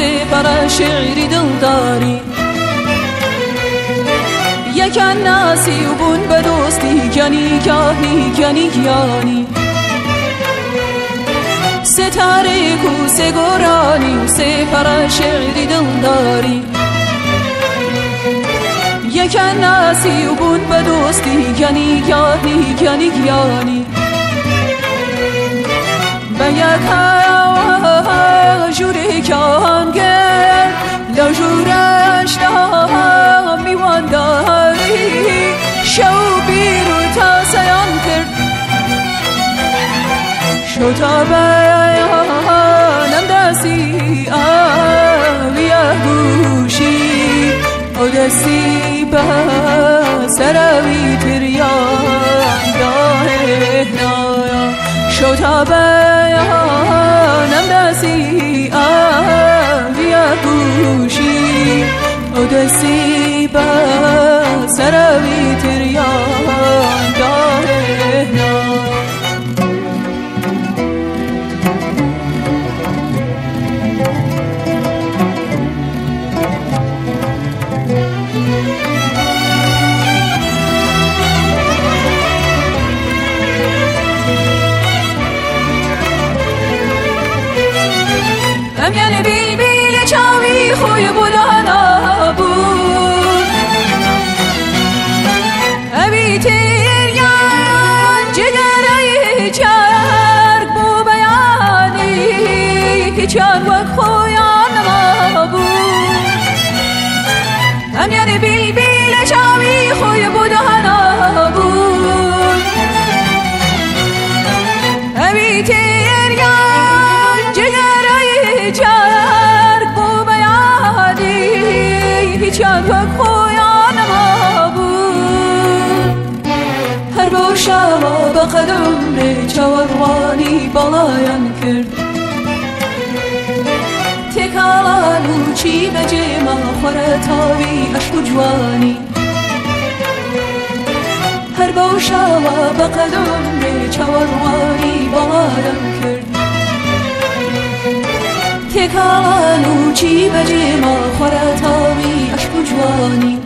سپر شعری دلداری یکن ناسی و بون به دوستی کنی کنی کنی ستاره کوسه گرانی و سپر شعری دلداری یکن ناسی و بون به دوستی کنی کنی به یک جوری کن کرد لجورش دا میوان داری شو بیرو تا سیان کرد شو تا بیانم دستی آویه گوشی او دستی به سروی تریان داره نایا شو تا بیانم دستی آویه گوشی او دستی به سروی تریان داره نایا هم یعنی بیل بیل چاوی خوی بودانا بود همی تیریان جگرهی چرک بو بیانی که چند وقت خویان ما بود هم یعنی بیل بیل چاوی خوی بودانا بود همی تیریان جگرهی چرک بو بیانی چند وقت خویان ما بود هر با شما به قدم چوروانی بالاین کرد تکالو چی به جیما خوره تاوی عشق و جوانی هر با شما به قدم چوروانی بالاین کرد تکالو چی به جیما خوره تاوی عشق و جوانی